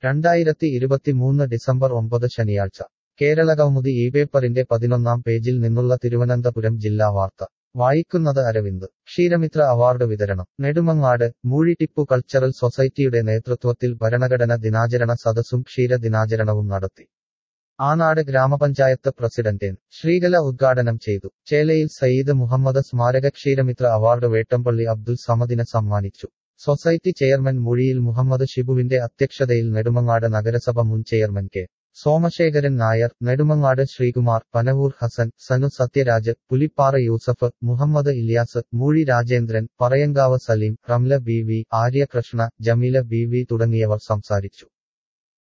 2023 December 9 ശനിയാഴ്ച കേരളകൗമുദി ഈ പേപ്പറിന്റെ 11-ാം പേജിൽ നിന്നുള്ള തിരുവനന്തപുരം ജില്ലാ വാർത്ത വായിക്കുന്നത് അരവിന്ദ്. ക്ഷീരമിത്ര അവാർഡ് വിതരണം നെടുമങ്ങാട്. മൂഴി ടിപ്പു കൾച്ചറൽ സൊസൈറ്റിയുടെ നേതൃത്വത്തിൽ ഭരണഘടന ദിനാചരണ സദസ്സും ക്ഷീര ദിനാചരണവും നടത്തി. ആനാട് ഗ്രാമപഞ്ചായത്ത് പ്രസിഡന്റ് എൻ. ശ്രീകല ഉദ്ഘാടനം ചെയ്തു. ചേലയിൽ സയ്യിദ് മുഹമ്മദ് സ്മാരക ക്ഷീരമിത്ര അവാർഡ് വേട്ടമ്പള്ളി അബ്ദുൽ സമദിന് സമ്മാനിച്ചു. സൊസൈറ്റി ചെയർമാൻ മൂഴിയിൽ മുഹമ്മദ് ഷിബുവിന്റെ അധ്യക്ഷതയിൽ നെടുമങ്ങാട് നഗരസഭ മുൻ chairman K. Somasekharan Nair, Nedumangad Sreekumar, Panavoor Hasan, Sanu Sathyaraj, Pulippara Yusuf, Muhammad Ilyas, Moozhi Rajendran, Parayankavu Saleem, Ramla B V, Aryakrishna, Jameela B V തുടങ്ങിയവർ സംസാരിച്ചു.